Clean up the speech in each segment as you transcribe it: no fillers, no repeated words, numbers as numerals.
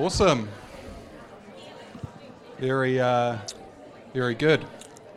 Awesome. Very good.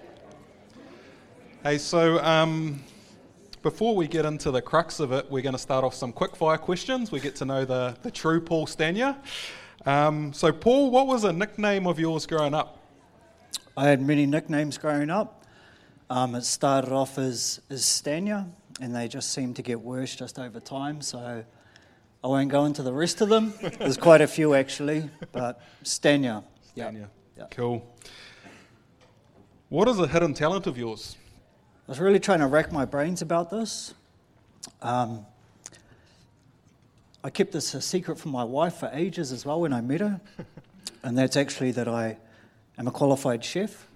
Hey, so before we get into the crux of it, we're going to start off some quick-fire questions. We get to know the true Paul Stania. So, Paul, what was a nickname of yours growing up? I had many nicknames growing up. It started off as Stania, and they just seemed to get worse just over time, so I won't go into the rest of them. There's quite a few, actually, but Stania. Stania. Yeah. Cool. What is a hidden talent of yours? I was really trying to rack my brains about this. I kept this a secret from my wife for ages as well when I met her, and that's actually that I am a qualified chef.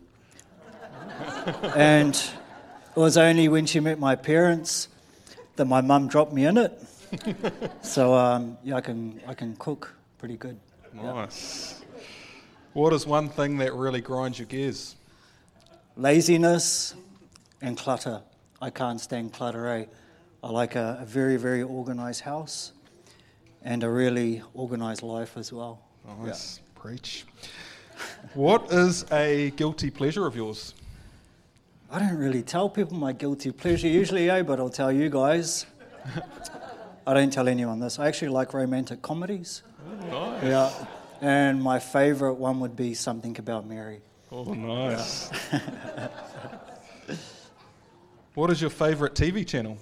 And it was only when she met my parents that my mum dropped me in it. So I can cook pretty good. Nice. Yeah. What is one thing that really grinds your gears? Laziness and clutter. I can't stand clutter, eh? I like a very, very organised house and a really organised life as well. Nice. Yeah. Preach. What is a guilty pleasure of yours? I don't really tell people my guilty pleasure usually, but I'll tell you guys. I don't tell anyone this. I actually like romantic comedies. Oh, nice. Yeah. And my favourite one would be Something About Mary. Oh, nice. Yeah. What is your favourite TV channel?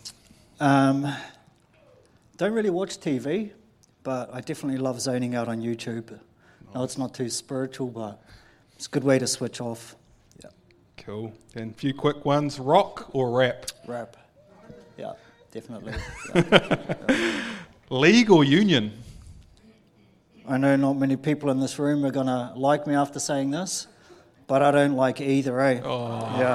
Don't really watch TV, but I definitely love zoning out on YouTube. Nice. No, it's not too spiritual, but it's a good way to switch off. Yeah. Cool. And a few quick ones. Rock or rap? Rap. Yeah, definitely. Yeah. League or union? I know not many people in this room are going to like me after saying this, but I don't like either, eh? Oh, yeah.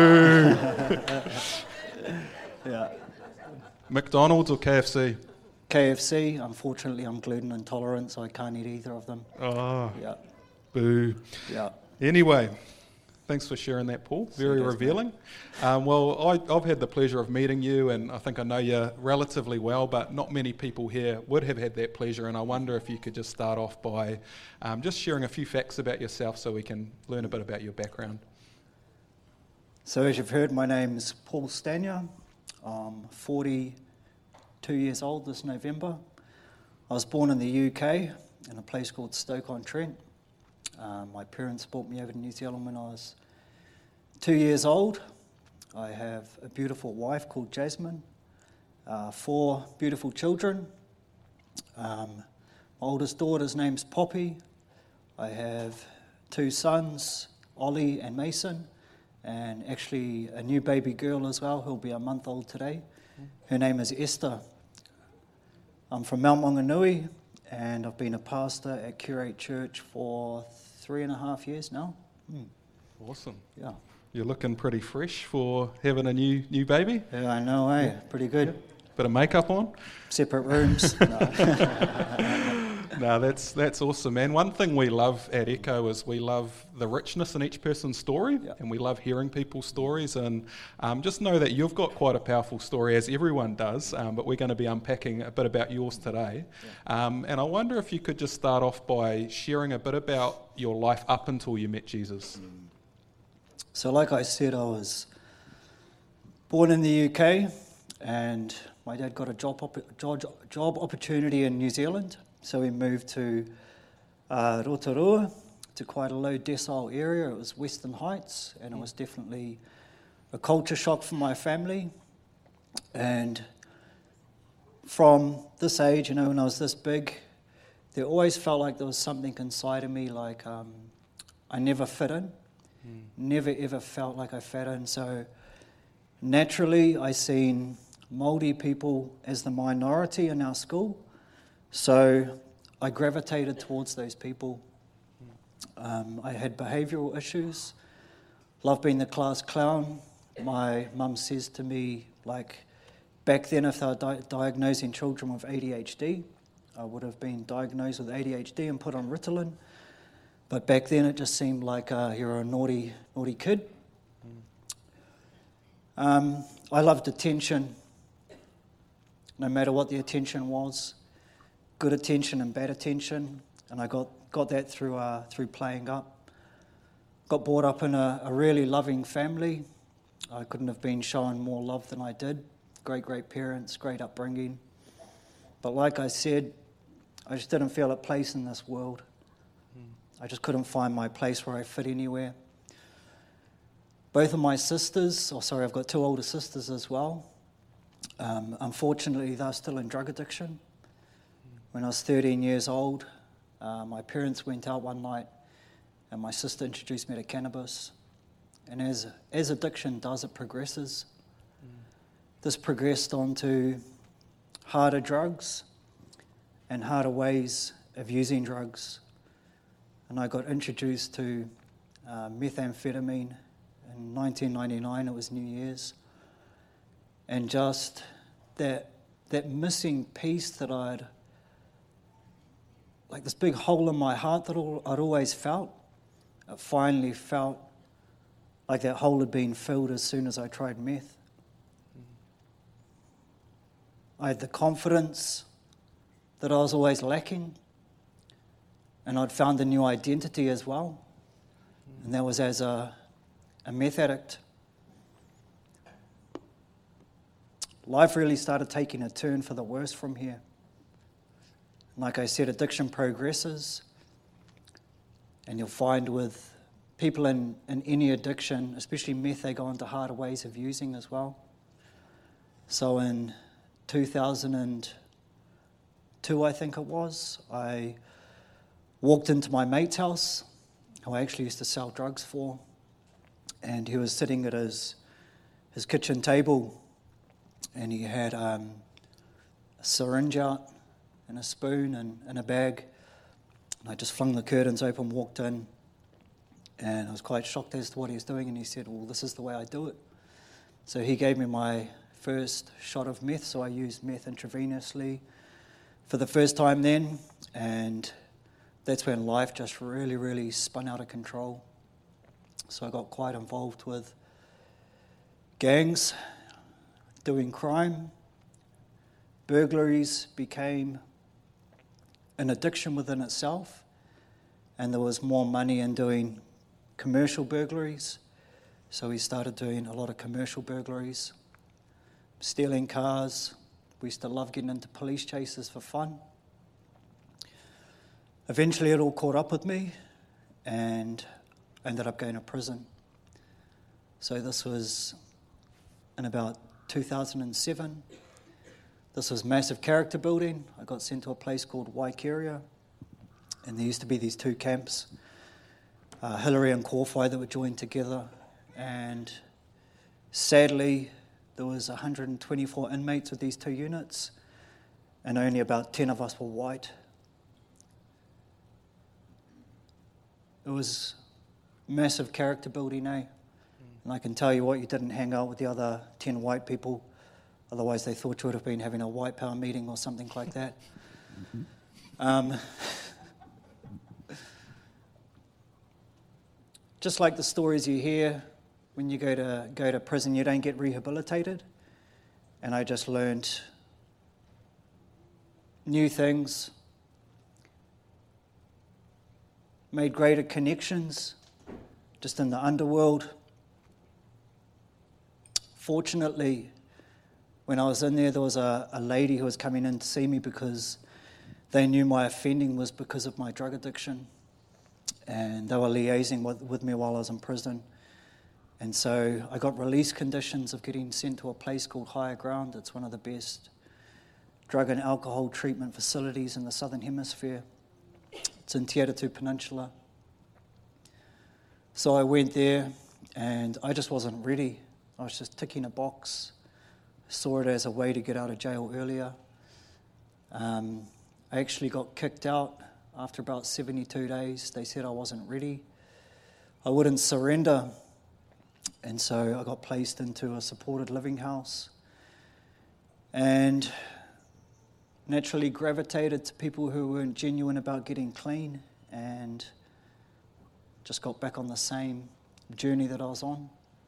Boo! Yeah. McDonald's or KFC? KFC. Unfortunately, I'm gluten intolerant, so I can't eat either of them. Oh, yeah. Boo. Yeah. Anyway, thanks for sharing that, Paul. Very revealing. Well, I've had the pleasure of meeting you, and I think I know you relatively well, but not many people here would have had that pleasure, and I wonder if you could just start off by just sharing a few facts about yourself so we can learn a bit about your background. So as you've heard, my name's Paul Stania. I'm 42 years old this November. I was born in the UK in a place called Stoke-on-Trent. My parents brought me over to New Zealand when I was 2 years old. I have a beautiful wife called Jasmine, 4 beautiful children. My oldest daughter's name's Poppy. I have 2 sons, Ollie and Mason, and actually a new baby girl as well who'll be a month old today. Her name is Esther. I'm from Mount Maunganui, and I've been a pastor at Curate Church for 3.5 years now. Awesome. Yeah. You're looking pretty fresh for having a new baby. Yeah, I know, eh? Pretty good. Yeah. Bit of makeup on. Separate rooms. No, that's awesome, man. One thing we love at Echo is we love the richness in each person's story, and we love hearing people's stories. And just know that you've got quite a powerful story, as everyone does, but we're going to be unpacking a bit about yours today. Yeah. And I wonder if you could just start off by sharing a bit about your life up until you met Jesus. So like I said, I was born in the UK, and my dad got a job opportunity in New Zealand. So we moved to Rotorua, to quite a low decile area. It was Western Heights, and it was definitely a culture shock for my family. And from this age, when I was this big, there always felt like there was something inside of me, like I never fit in. Never ever felt like I fit in. So naturally, I seen Māori people as the minority in our school. So I gravitated towards those people. I had behavioural issues, loved being the class clown. My mum says to me, like, back then if they were diagnosing children with ADHD, I would have been diagnosed with ADHD and put on Ritalin. But back then it just seemed like you're a naughty kid. I loved attention, no matter what the attention was. Good attention and bad attention. and I got that through playing up. Got brought up in a really loving family. I couldn't have been shown more love than I did. Great parents, great upbringing. But like I said, I just didn't feel at place in this world. I just couldn't find my place where I fit anywhere. Both of my sisters, I've got two older sisters as well. Unfortunately, they're still in drug addiction. When I was 13 years old, my parents went out one night and my sister introduced me to cannabis. And as addiction does, it progresses. This progressed on to harder drugs and harder ways of using drugs. And I got introduced to methamphetamine in 1999. It was New Year's. And just that missing piece that I'd, like this big hole in my heart that I'd always felt, it finally felt like that hole had been filled as soon as I tried meth. I had the confidence that I was always lacking, and I'd found a new identity as well, and that was as a meth addict. Life really started taking a turn for the worse from here. Like I said, addiction progresses, and you'll find with people in any addiction, especially meth, they go into harder ways of using as well. So in 2002, I think it was, I walked into my mate's house, who I actually used to sell drugs for, and he was sitting at his kitchen table, and he had a syringe out and a spoon and a bag. And I just flung the curtains open, walked in, and I was quite shocked as to what he was doing, and he said, well, this is the way I do it. So he gave me my first shot of meth, so I used meth intravenously for the first time then, and that's when life just really spun out of control. So I got quite involved with gangs, doing crime. Burglaries became an addiction within itself, and there was more money in doing commercial burglaries. So we started doing a lot of commercial burglaries, stealing cars. We used to love getting into police chases for fun. Eventually it all caught up with me and ended up going to prison. So this was in about 2007. This was massive character building. I got sent to a place called Waikeria, and there used to be these two camps, Hillary and Kauwhai, that were joined together. And sadly, there was 124 inmates with these two units, and only about 10 of us were white. It was massive character building, eh? And I can tell you what, you didn't hang out with the other 10 white people, otherwise they thought you would have been having a white power meeting or something like that. Just like the stories you hear, when you go to prison, you don't get rehabilitated. And I just learned new things, made greater connections just in the underworld. Fortunately, when I was in there was a lady who was coming in to see me because they knew my offending was because of my drug addiction. And they were liaising with me while I was in prison. And so I got release conditions of getting sent to a place called Higher Ground. It's one of the best drug and alcohol treatment facilities in the Southern Hemisphere. It's in Te Atatu Peninsula. So I went there and I just wasn't ready. I was just ticking a box. Saw it as a way to get out of jail earlier. I actually got kicked out after about 72 days. They said I wasn't ready. I wouldn't surrender. And so I got placed into a supported living house and naturally gravitated to people who weren't genuine about getting clean, and just got back on the same journey that I was on.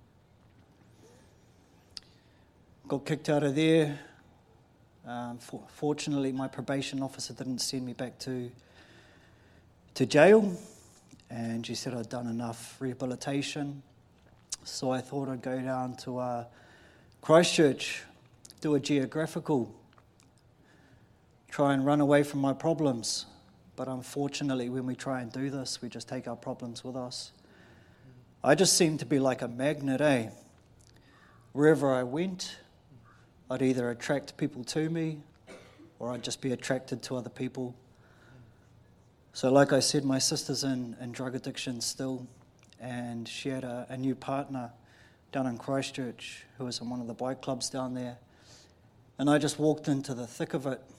Got kicked out of there. Fortunately, my probation officer didn't send me back to to jail, and she said I'd done enough rehabilitation. So I thought I'd go down to Christchurch, do a geographical, try and run away from my problems. But unfortunately, when we try and do this, we just take our problems with us. I just seemed to be like a magnet, eh? Wherever I went, I'd either attract people to me, or I'd just be attracted to other people. So like I said, my sister's in drug addiction still, and she had a new partner down in Christchurch who was in one of the bike clubs down there. And I just walked into the thick of it,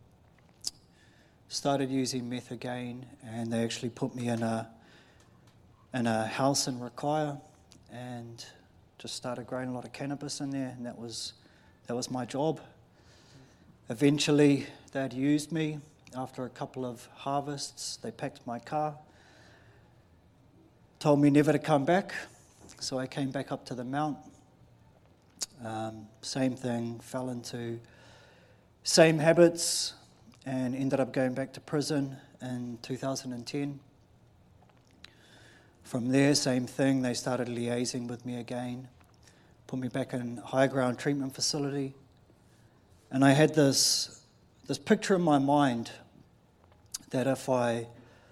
started using meth again, and they actually put me in a house in Rakaia and just started growing a lot of cannabis in there, and that was my job. Eventually, they'd used me. After a couple of harvests, they packed my car, told me never to come back, so I came back up to the Mount. Same thing, fell into same habits, and ended up going back to prison in 2010. From there, same thing, they started liaising with me again, put me back in high ground treatment facility, and I had this picture in my mind that if I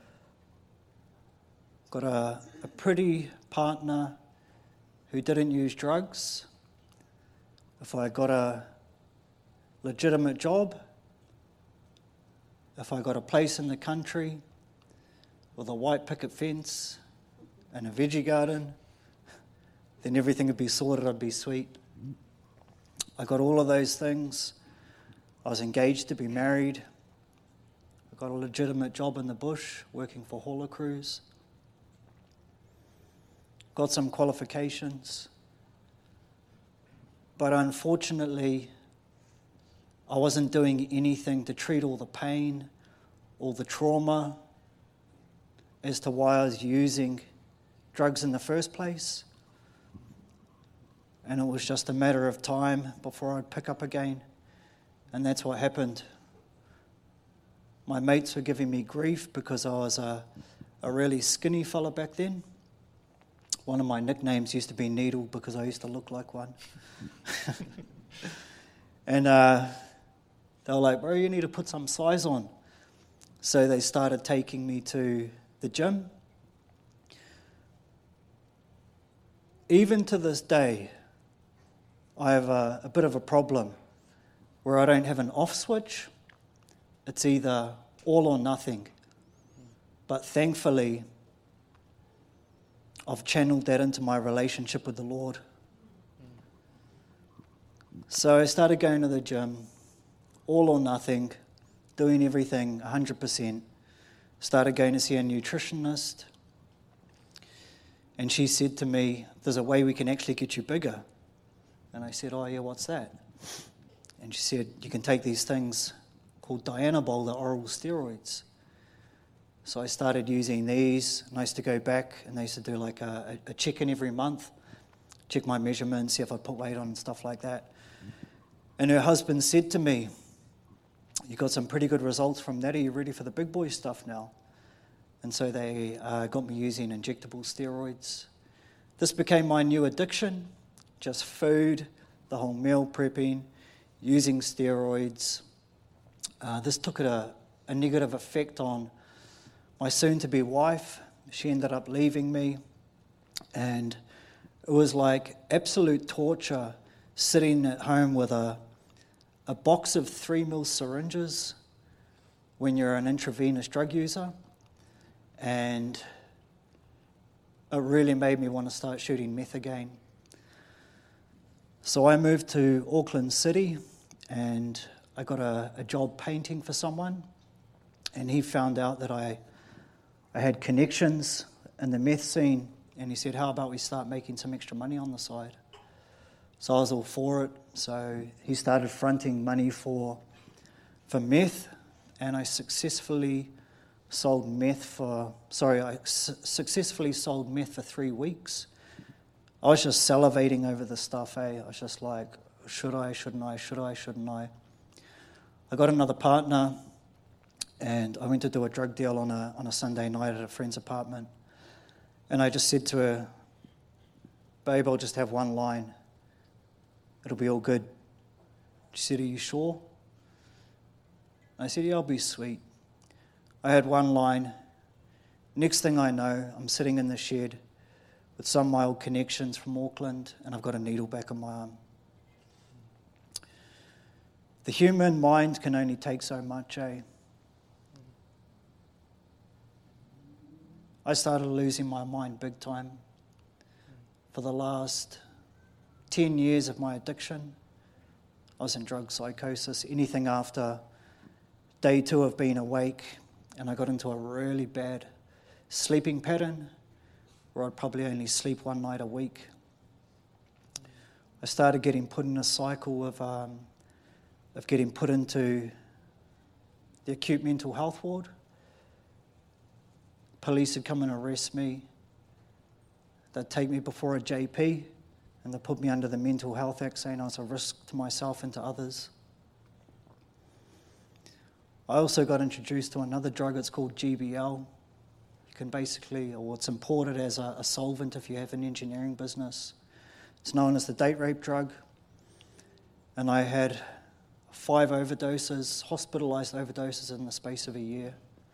got a pretty partner who didn't use drugs, if I got a legitimate job, if I got a place in the country with a white picket fence and a veggie garden, then everything would be sorted, I'd be sweet. I got all of those things. I was engaged to be married. I got a legitimate job in the bush, working for hauler crews. Got some qualifications. But unfortunately, I wasn't doing anything to treat all the pain, all the trauma, as to why I was using drugs in the first place. And it was just a matter of time before I'd pick up again. And that's what happened. My mates were giving me grief because I was a really skinny fella back then. One of my nicknames used to be Needle because I used to look like one. And they were like, bro, you need to put some size on. So they started taking me to the gym. Even to this day, I have a bit of a problem where I don't have an off switch. It's either all or nothing. But thankfully, I've channeled that into my relationship with the Lord. So I started going to the gym, all or nothing, doing everything 100%. Started going to see a nutritionist. And she said to me, there's a way we can actually get you bigger. And I said, oh yeah, what's that? And she said, you can take these things called Dianabol, the oral steroids. So I started using these, and I used to go back, and they used to do like a check-in every month, check my measurements, see if I put weight on and stuff like that. And her husband said to me, you got some pretty good results from that, are you ready for the big boy stuff now? And so they got me using injectable steroids. This became my new addiction, just food, the whole meal prepping, using steroids. This took a negative effect on my soon-to-be wife. She ended up leaving me, and it was like absolute torture sitting at home with a box of 3 ml syringes when you're an intravenous drug user, and it really made me want to start shooting meth again. So I moved to Auckland City, and I got a job painting for someone, and he found out that I had connections in the meth scene, and he said, how about we start making some extra money on the side? So I was all for it. So he started fronting money for meth, and I successfully sold meth for 3 weeks. I was just salivating over the stuff, I was just like, should I, shouldn't I, should I, shouldn't I? I got another partner, And I went to do a drug deal on a Sunday night at a friend's apartment. And I just said to her, "Babe, I'll just have one line. It'll be all good." She said, "Are you sure?" I said, "Yeah, I'll be sweet." I had one line. Next thing I know, I'm sitting in the shed with some of my old connections from Auckland, and I've got a needle back in my arm. The human mind can only take so much, eh? I started losing my mind big time. For the last 10 years of my addiction, I was in drug psychosis. Anything after day 2 of being awake, and I got into a really bad sleeping pattern where I'd probably only sleep one night a week. I started getting put in a cycle of getting put into the acute mental health ward. Police would come and arrest me. They'd take me before a JP and they'd put me under the Mental Health Act, saying I was a risk to myself and to others. I also got introduced to another drug. It's called GBL. You can basically, or it's imported as a solvent if you have an engineering business. It's known as the date rape drug. And I had 5 overdoses, hospitalized overdoses in the space of a year.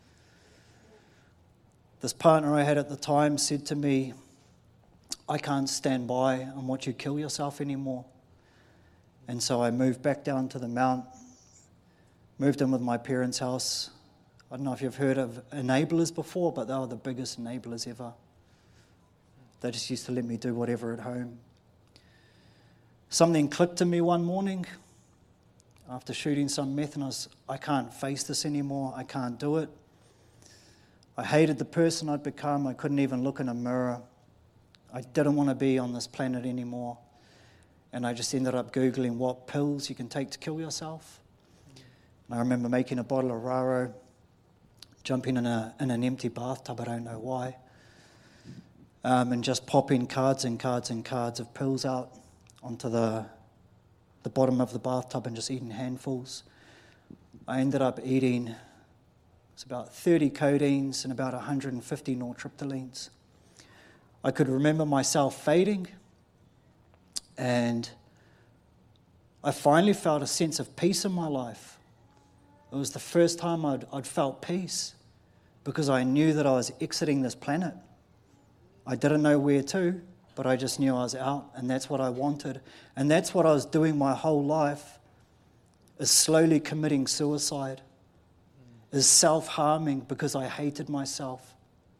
This partner I had at the time said to me, "I can't stand by and watch you kill yourself anymore." And so I moved back down to the Mount, moved in with my parents' house. I don't know if you've heard of enablers before, but they were the biggest enablers ever. They just used to let me do whatever at home. Something clicked to me one morning after shooting some meth, and I can't face this anymore. I can't do it. I hated the person I'd become. I couldn't even look in a mirror. I didn't want to be on this planet anymore. And I just ended up Googling what pills you can take to kill yourself. And I remember making a bottle of Raro, jumping in an empty bathtub, I don't know why, and just popping cards and cards and cards of pills out onto the bottom of the bathtub and just eating handfuls. I ended up eating, it's about 30 codeines and about 150 nortriptylines. I could remember myself fading, and I finally felt a sense of peace in my life. It was the first time I'd felt peace, because I knew that I was exiting this planet. I didn't know where to, but I just knew I was out, and that's what I wanted. And that's what I was doing my whole life, is slowly committing suicide, is self-harming because I hated myself.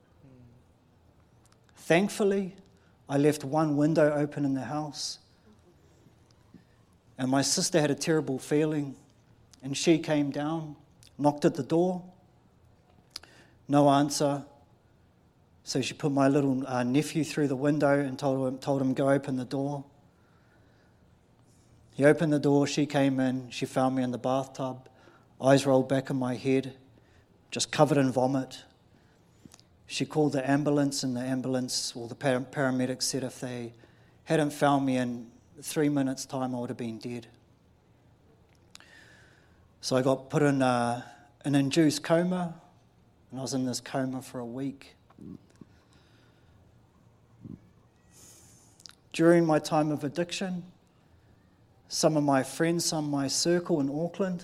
Thankfully, I left one window open in the house, and my sister had a terrible feeling, and she came down, knocked at the door, no answer. So she put my little nephew through the window and told him, "Go open the door." He opened the door, she came in, she found me in the bathtub, eyes rolled back in my head, just covered in vomit. She called the ambulance, and the ambulance, or the paramedics said if they hadn't found me in 3 minutes' time, I would have been dead. So I got put in an induced coma, and I was in this coma for a week. During my time of addiction, some of my friends, some of my circle in Auckland,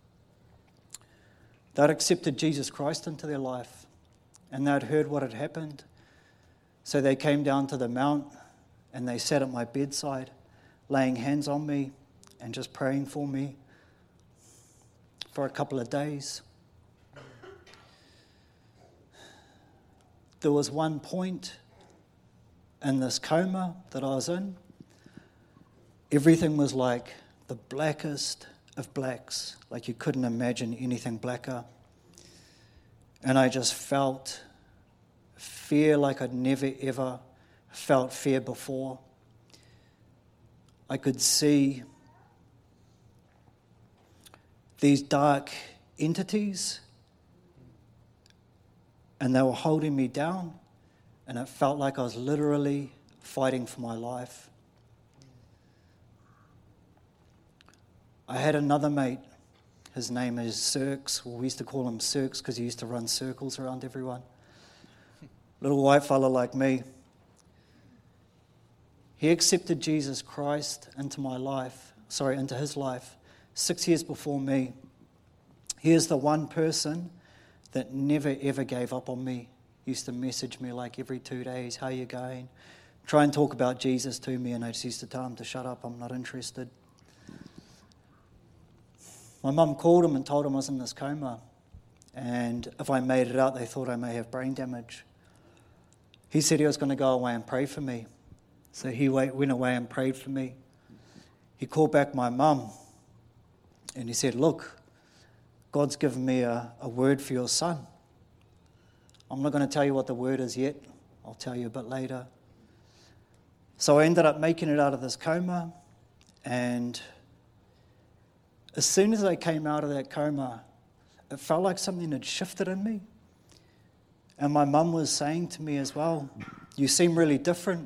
they'd accepted Jesus Christ into their life, and they'd heard what had happened. So they came down to the Mount, and they sat at my bedside, laying hands on me and just praying for me for a couple of days. There was one point in this coma that I was in. Everything was like the blackest of blacks, like you couldn't imagine anything blacker. And I just felt fear like I'd never ever felt fear before. I could see these dark entities, and they were holding me down, and it felt like I was literally fighting for my life. I had another mate His name is Cirques. Well, we used to call him Cirques because he used to run circles around everyone. Little white fella like me. He accepted Jesus Christ into his life 6 years before me. He is the one person that never ever gave up on me. He used to message me like every 2 days, how you going? Try and talk about Jesus to me, and I just used to tell him to shut up, I'm not interested. My mum called him and told him I was in this coma, and if I made it out, they thought I may have brain damage. He said he was going to go away and pray for me. So he went away and prayed for me. He called back my mum and he said, look, God's given me a word for your son. I'm not going to tell you what the word is yet. I'll tell you a bit later. So I ended up making it out of this coma, and as soon as I came out of that coma, it felt like something had shifted in me. And my mum was saying to me as well, you seem really different.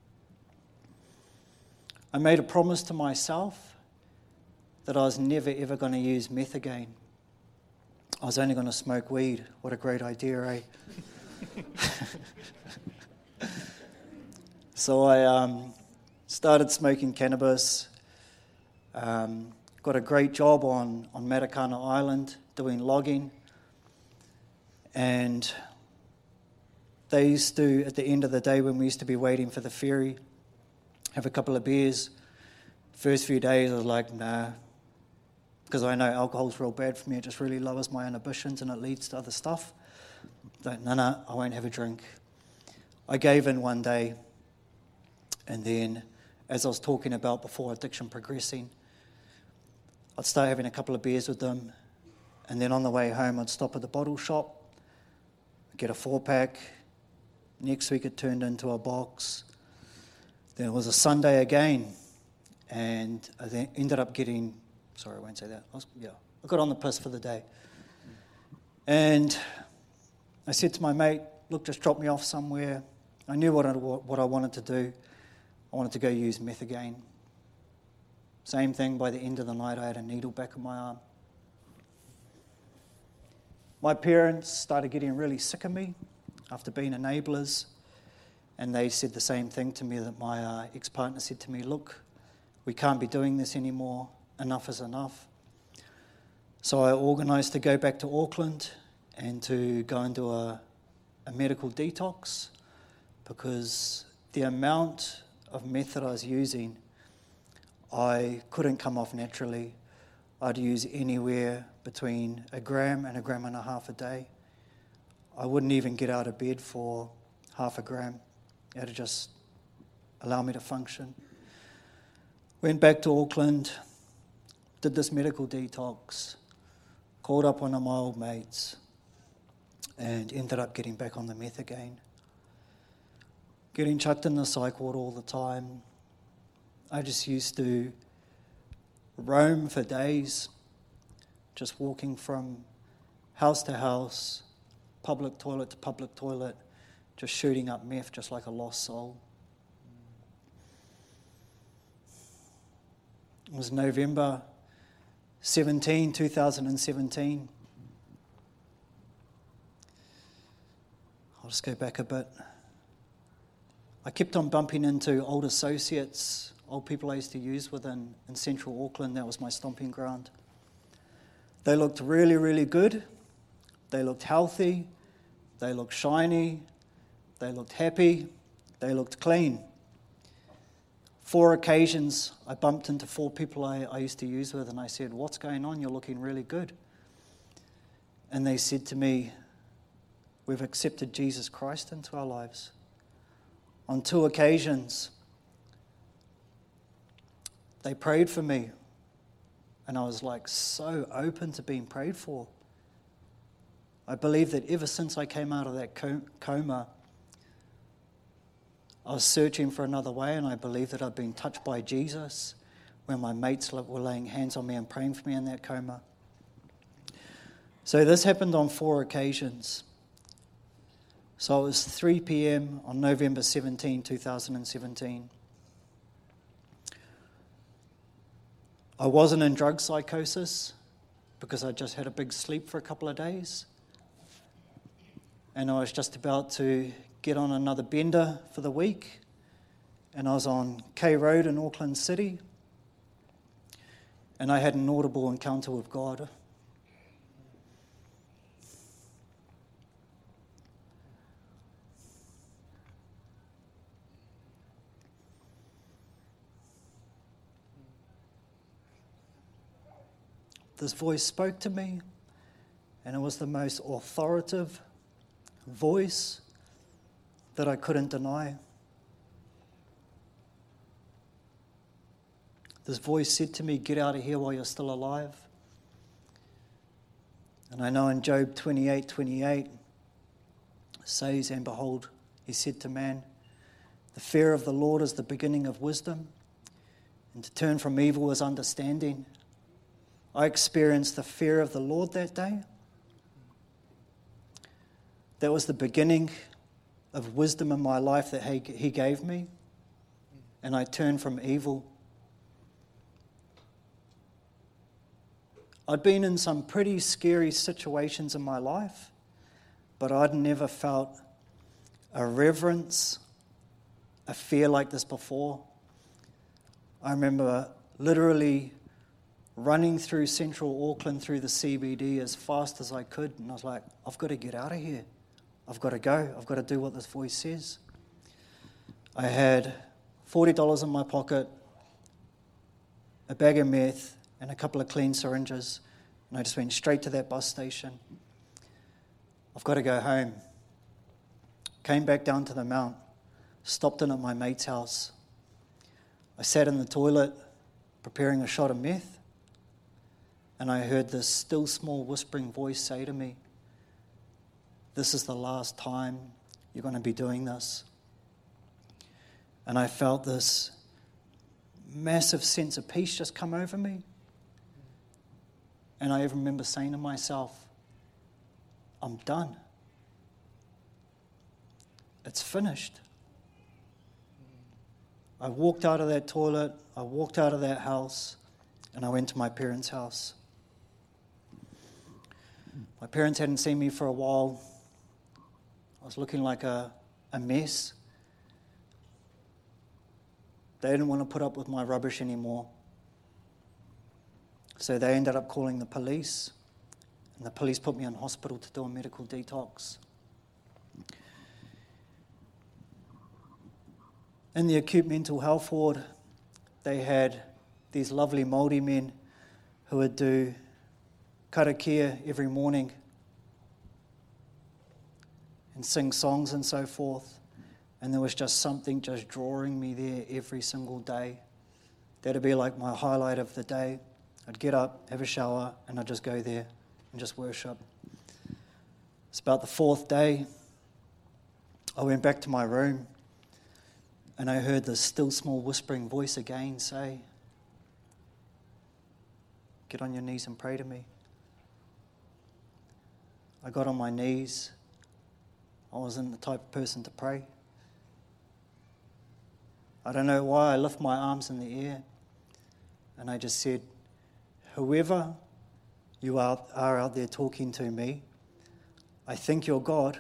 I made a promise to myself that I was never ever going to use meth again. I was only going to smoke weed. What a great idea, eh? So I started smoking cannabis, got a great job on Matakana Island doing logging, and they used to, at the end of the day when we used to be waiting for the ferry, have a couple of beers. First few days I was like, nah, because I know alcohol's real bad for me. It just really lowers my inhibitions and it leads to other stuff. Like, no, I won't have a drink. I gave in one day, and then, as I was talking about before addiction progressing, I'd start having a couple of beers with them, and then on the way home I'd stop at the bottle shop, get a 4-pack. Next week it turned into a box. Then it was a Sunday again, and I then ended up getting, sorry, I won't say that. I got on the piss for the day. And I said to my mate, look, just drop me off somewhere. I knew what I wanted to do. I wanted to go use meth again. Same thing, by the end of the night, I had a needle back in my arm. My parents started getting really sick of me after being enablers, and they said the same thing to me that my ex-partner said to me, look, we can't be doing this anymore. Enough is enough. So I organised to go back to Auckland and to go into a medical detox, because the amount of meth that I was using, I couldn't come off naturally. I'd use anywhere between 1 gram and 1.5 grams a day. I wouldn't even get out of bed for half a gram. It had to just allow me to function. Went back to Auckland, did this medical detox, called up one of my old mates, and ended up getting back on the meth again. Getting chucked in the psych ward all the time. I just used to roam for days, just walking from house to house, public toilet to public toilet, just shooting up meth just like a lost soul. It was November 17, 2017. I'll just go back a bit. I kept on bumping into old associates, old people I used to use with in central Auckland. That was my stomping ground. They looked really, really good. They looked healthy. They looked shiny. They looked happy. They looked clean. 4 occasions, I bumped into 4 people I used to use with, and I said, what's going on? You're looking really good. And they said to me, we've accepted Jesus Christ into our lives. On 2 occasions, they prayed for me, and I was like so open to being prayed for. I believe that ever since I came out of that coma, I was searching for another way, and I believe that I'd been touched by Jesus when my mates were laying hands on me and praying for me in that coma. So this happened on 4 occasions. So it was 3 p.m. on November 17, 2017. I wasn't in drug psychosis because I just had a big sleep for a couple of days. And I was just about to get on another bender for the week. And I was on K Road in Auckland City. And I had an audible encounter with God. This voice spoke to me, and it was the most authoritative voice that I couldn't deny. This voice said to me, "Get out of here while you're still alive." And I know in Job 28:28 says, "And behold, he said to man, the fear of the Lord is the beginning of wisdom, and to turn from evil is understanding." I experienced the fear of the Lord that day. That was the beginning of wisdom in my life that he gave me, and I turned from evil. I'd been in some pretty scary situations in my life, but I'd never felt a reverence, a fear like this before. I remember literally running through central Auckland, through the CBD as fast as I could, and I was like, I've got to get out of here. I've got to go. I've got to do what this voice says. I had $40 in my pocket, a bag of meth, and a couple of clean syringes, and I just went straight to that bus station. I've got to go home. Came back down to the mount, stopped in at my mate's house. I sat in the toilet preparing a shot of meth, and I heard this still small whispering voice say to me, "This is the last time you're going to be doing this." And I felt this massive sense of peace just come over me. And I even remember saying to myself, I'm done. It's finished. I walked out of that toilet, I walked out of that house, and I went to my parents' house. My parents hadn't seen me for a while. I was looking like a mess. They didn't want to put up with my rubbish anymore. So they ended up calling the police, and the police put me in hospital to do a medical detox. In the acute mental health ward, they had these lovely Māori men who would do karakia every morning and sing songs and so forth. And there was just something just drawing me there every single day. That'd be like my highlight of the day. I'd get up, have a shower, and I'd just go there and just worship. It's about the fourth day. I went back to my room, and I heard this still small whispering voice again say, "Get on your knees and pray to me." I got on my knees. I wasn't the type of person to pray. I don't know why I lift my arms in the air, and I just said, "Whoever you are out there talking to me, I think you're God.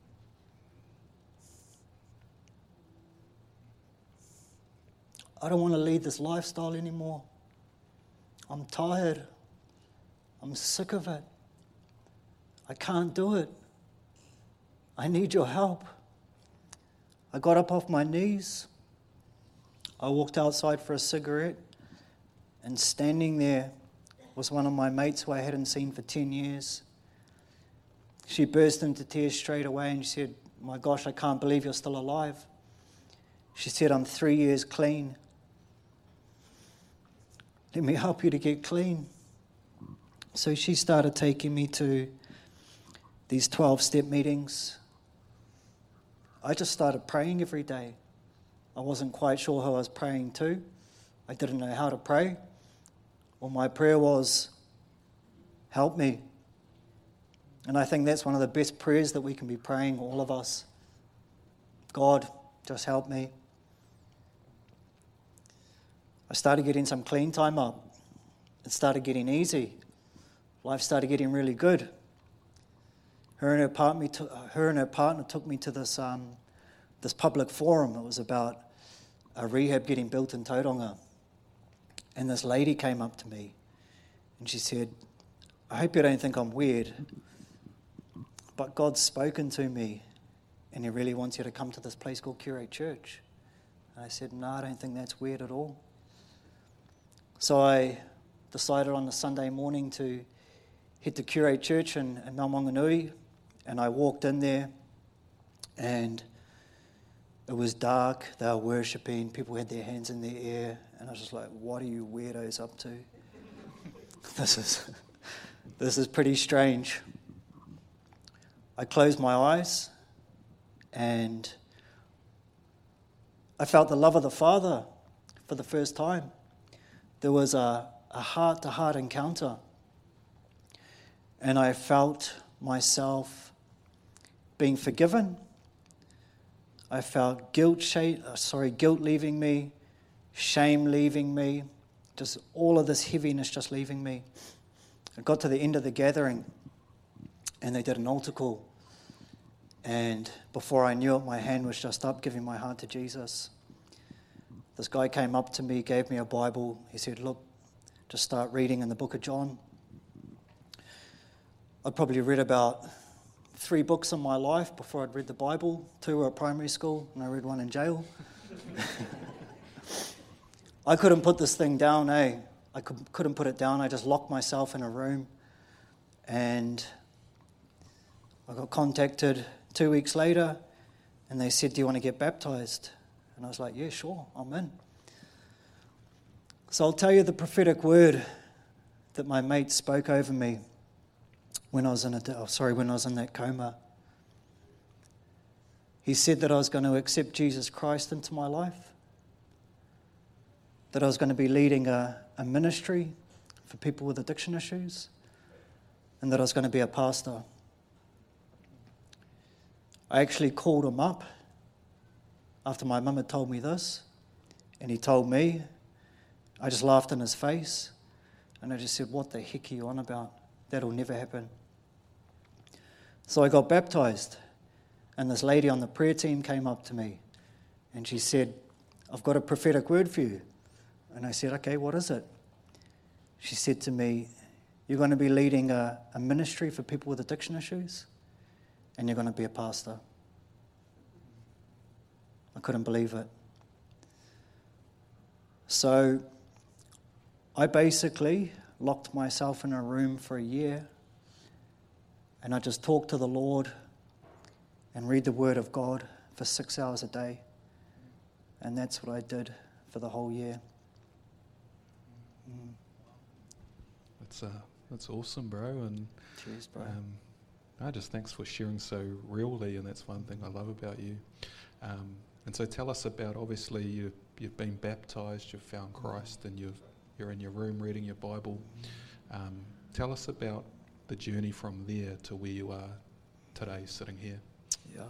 I don't want to lead this lifestyle anymore. I'm tired. I'm sick of it. I can't do it. I need your help." I got up off my knees. I walked outside for a cigarette, and standing there was one of my mates who I hadn't seen for 10 years. She burst into tears straight away and she said, "My gosh, I can't believe you're still alive." She said, "I'm 3 years clean. Let me help you to get clean." So she started taking me to these 12-step meetings. I just started praying every day. I wasn't quite sure who I was praying to. I didn't know how to pray. Well, my prayer was, "Help me." And I think that's one of the best prayers that we can be praying, all of us. God, just help me. I started getting some clean time up. It started getting easy. life started getting really good. Her and her partner took me to this public forum. It was about a rehab getting built in Tauranga. And this lady came up to me and she said, I hope you don't think I'm weird, but God's spoken to me and He really wants you to come to this place called Curate Church. And I said, no, I don't think that's weird at all. So I decided on a Sunday morning to hit the Curate Church in Maumonganui, and I walked in there and it was dark, they were worshipping, people had their hands in the air, and I was just like, what are you weirdos up to? This is pretty strange. I closed my eyes and I felt the love of the Father for the first time. There was a heart-to-heart encounter, and I felt myself being forgiven. I felt guilt leaving me, shame leaving me, just all of this heaviness just leaving me. I got to the end of the gathering, and they did an altar call. And before I knew it, my hand was just up, giving my heart to Jesus. This guy came up to me, gave me a Bible. He said, look, just start reading in the book of John. I'd probably read about 3 books in my life before I'd read the Bible. 2 were at primary school, and I read 1 in jail. I couldn't put this thing down, I couldn't put it down. I just locked myself in a room, and I got contacted 2 weeks later, and they said, do you want to get baptized? And I was like, yeah, sure, I'm in. So I'll tell you the prophetic word that my mate spoke over me when I was in that coma. He said that I was going to accept Jesus Christ into my life, that I was going to be leading a ministry for people with addiction issues, and that I was going to be a pastor. I actually called him up after my mum had told me this, and he told me. I just laughed in his face, and I just said, what the heck are you on about? That'll never happen. So I got baptized, and this lady on the prayer team came up to me, and she said, I've got a prophetic word for you. And I said, okay, what is it? She said to me, you're going to be leading a ministry for people with addiction issues, and you're going to be a pastor. I couldn't believe it. So I basically locked myself in a room for a year, and I just talked to the Lord and read the Word of God for 6 hours a day. And that's what I did for the whole year. That's awesome, bro. And cheers, bro. Just thanks for sharing so really, and that's one thing I love about you. And so tell us about, obviously, you've been baptized, you've found Christ, and you're in your room reading your Bible. Tell us about the journey from there to where you are today, sitting here. Yeah.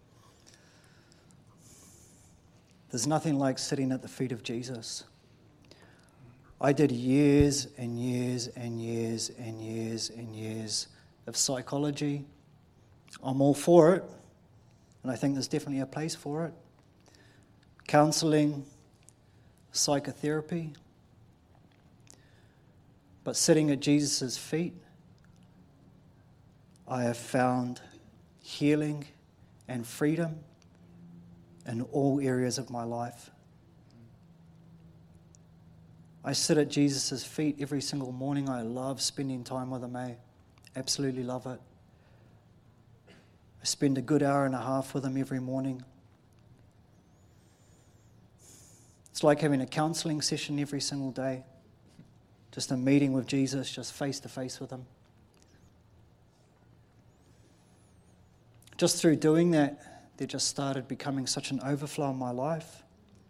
There's nothing like sitting at the feet of Jesus. I did years and years and years and years and years of psychology. I'm all for it, and I think there's definitely a place for it. Counseling, psychotherapy. But sitting at Jesus' feet, I have found healing and freedom in all areas of my life. I sit at Jesus' feet every single morning. I love spending time with Him. I absolutely love it. I spend a good hour and a half with Him every morning. It's like having a counseling session every single day. Just a meeting with Jesus, just face to face with Him. Just through doing that, there just started becoming such an overflow in my life.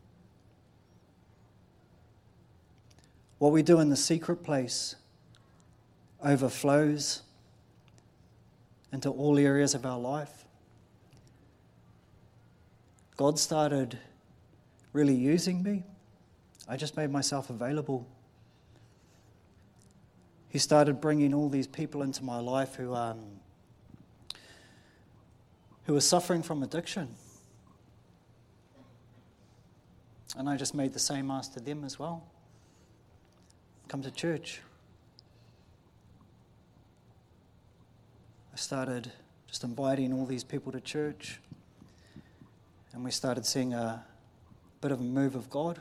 What we do in the secret place overflows into all areas of our life. God started really using me. I just made myself available. He started bringing all these people into my life who were suffering from addiction. And I just made the same ask to them as well. Come to church. I started just inviting all these people to church. And we started seeing a bit of a move of God.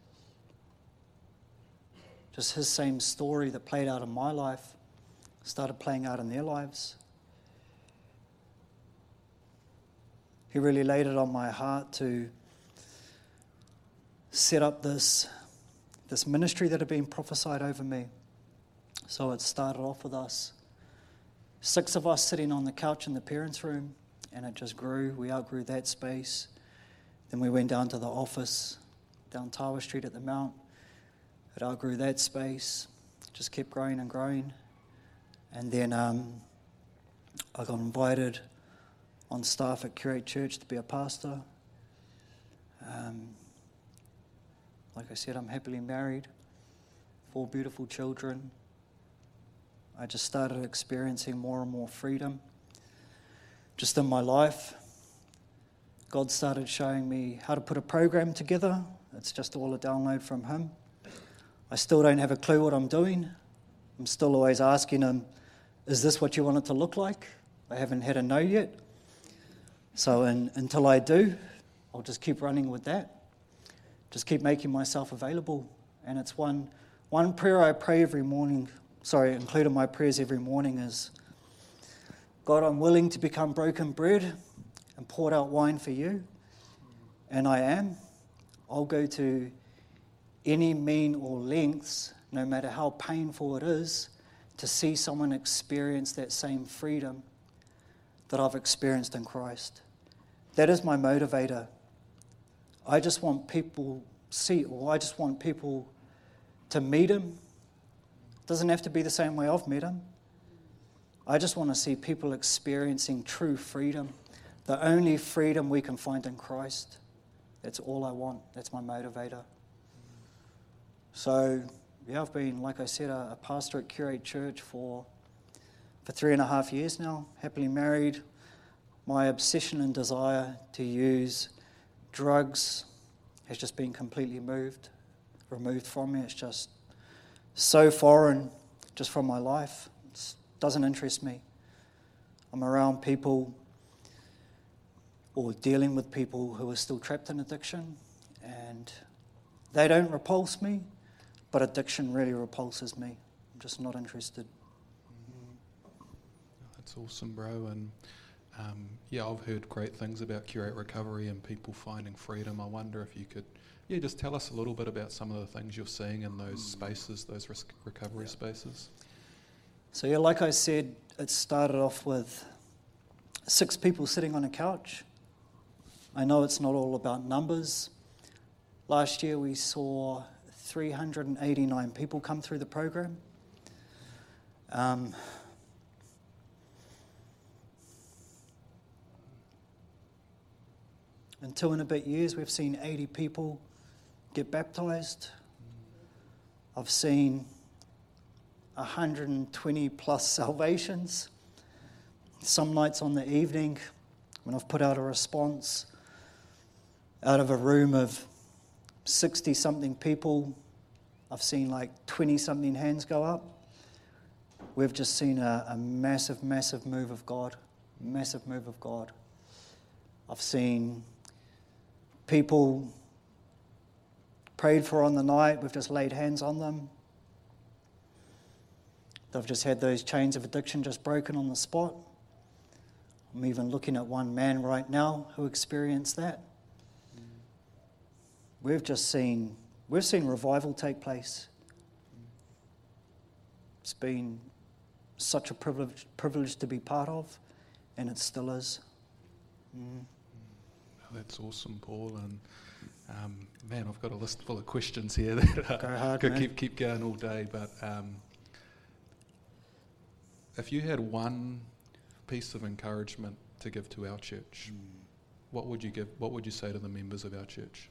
Just his same story that played out in my life started playing out in their lives. He really laid it on my heart to set up this ministry that had been prophesied over me. So it started off with us, 6 of us sitting on the couch in the parents' room, and it just grew. We outgrew that space. Then we went down to the office, down Tawa Street at the Mount. It outgrew that space, just kept growing and growing. And then I got invited on staff at Curate Church to be a pastor. Like I said, I'm happily married, 4 beautiful children. I just started experiencing more and more freedom just in my life. God started showing me how to put a program together. It's just all a download from him. I still don't have a clue what I'm doing. I'm still always asking him, is this what you want it to look like? I haven't had a no yet. So until I do, I'll just keep running with that. Just keep making myself available. And it's one prayer I pray every morning, including my prayers every morning is, God, I'm willing to become broken bread and poured out wine for you. And I am. I'll go to any mean or lengths, no matter how painful it is, to see someone experience that same freedom that I've experienced in Christ. That is my motivator. I just want people to meet him. It doesn't have to be the same way I've met him. I just want to see people experiencing true freedom, the only freedom we can find in Christ. That's all I want. That's my motivator. So, yeah, I've been, like I said, a pastor at Curate Church for 3.5 years now, happily married. My obsession and desire to use drugs has just been completely removed from me. It's just so foreign just from my life. It doesn't interest me. I'm around people or dealing with people who are still trapped in addiction, and they don't repulse me, but addiction really repulses me. I'm just not interested. That's awesome, bro. And I've heard great things about Curate Recovery and people finding freedom. I wonder if you could, just tell us a little bit about some of the things you're seeing in those spaces, those recovery spaces. So like I said, it started off with 6 people sitting on a couch. I know it's not all about numbers. Last year we saw 389 people come through the program. In 2 and a bit years, we've seen 80 people get baptized. I've seen 120 plus salvations. Some nights on the evening, when I've put out a response, out of a room of 60-something people, I've seen like 20-something hands go up. We've just seen a massive, massive move of God. Massive move of God. I've seen people prayed for on the night, we've just laid hands on them. They've just had those chains of addiction just broken on the spot. I'm even looking at one man right now who experienced that. We've seen revival take place. It's been such a privilege to be part of, and it still is. That's awesome, Paul. And man, I've got a list full of questions here that could keep going all day. But if you had one piece of encouragement to give to our church, what would you give? What would you say to the members of our church?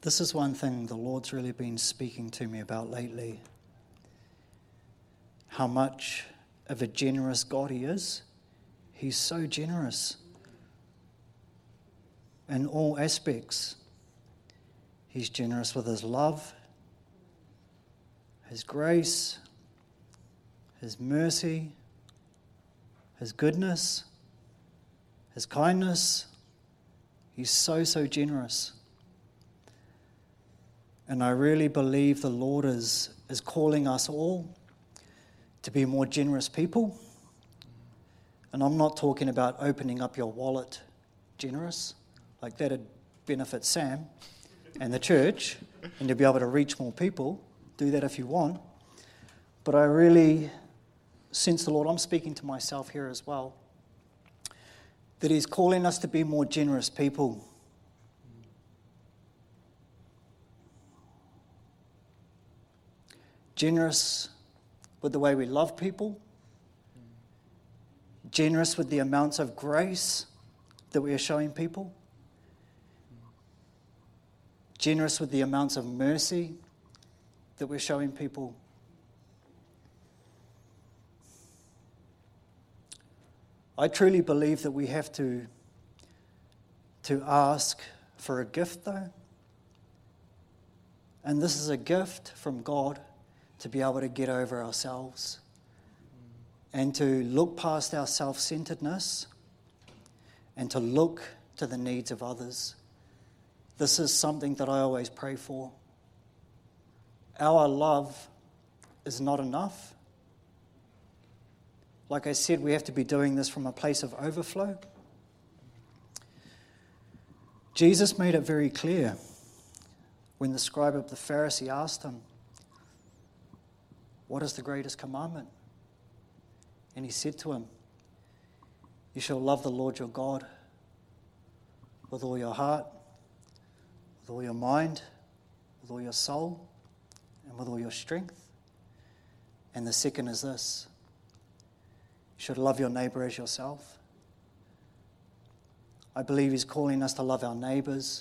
This is one thing the Lord's really been speaking to me about lately. How much of a generous God He is. He's so generous in all aspects. He's generous with His love, His grace, His mercy, His goodness, His kindness. He's so generous. And I really believe the Lord is calling us all to be more generous people. And I'm not talking about opening up your wallet generous, like that'd benefit Sam and the church, and to be able to reach more people. Do that if you want. But I really sense the Lord, I'm speaking to myself here as well, that He's calling us to be more generous people. Generous with the way we love people. Generous with the amounts of grace that we are showing people. Generous with the amounts of mercy that we're showing people. I truly believe that we have to ask for a gift, though. And this is a gift from God to be able to get over ourselves and to look past our self-centeredness and to look to the needs of others. This is something that I always pray for. Our love is not enough. Like I said, we have to be doing this from a place of overflow. Jesus made it very clear when the scribe of the Pharisee asked Him, "What is the greatest commandment?" And He said to him, "You shall love the Lord your God with all your heart, with all your mind, with all your soul, and with all your strength. And the second is this, you should love your neighbour as yourself." I believe He's calling us to love our neighbours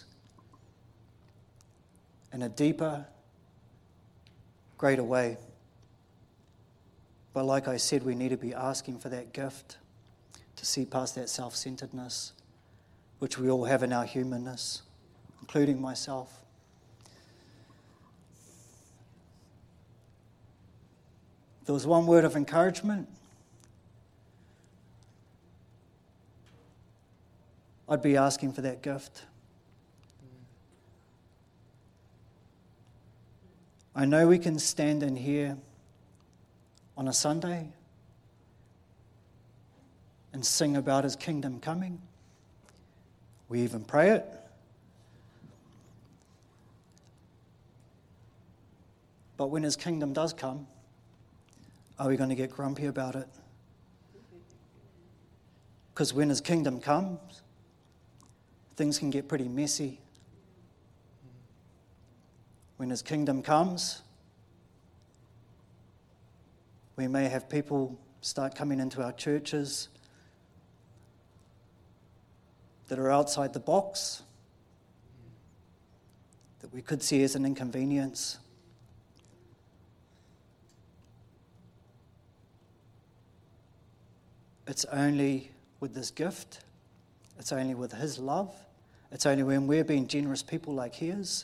in a deeper, greater way. But like I said, we need to be asking for that gift to see past that self-centeredness, which we all have in our humanness, including myself. There was one word of encouragement. I'd be asking for that gift. I know we can stand in here on a Sunday and sing about His kingdom coming. We even pray it. But when His kingdom does come, are we going to get grumpy about it? Because when His kingdom comes, things can get pretty messy. When His kingdom comes, we may have people start coming into our churches that are outside the box, that we could see as an inconvenience. It's only with this gift, it's only with His love, it's only when we're being generous people like He is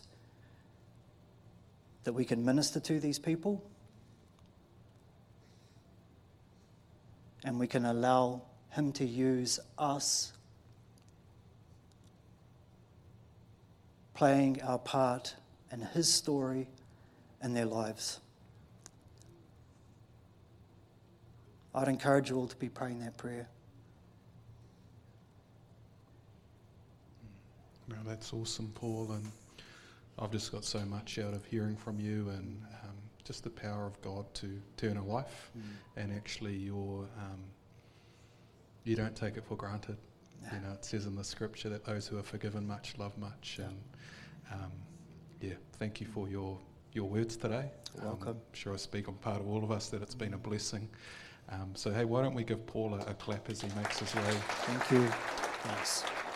that we can minister to these people. And we can allow Him to use us playing our part in His story and their lives. I'd encourage you all to be praying that prayer. No, that's awesome, Paul, and I've just got so much out of hearing from you and just the power of God to turn a life, and actually you don't take it for granted. No. You know, it says in the scripture that those who are forgiven much love much, and thank you for your words today. You're welcome. I'm sure I speak on part of all of us that it's been a blessing. So hey, why don't we give Paul a clap as he makes his way. Thank you. Thanks.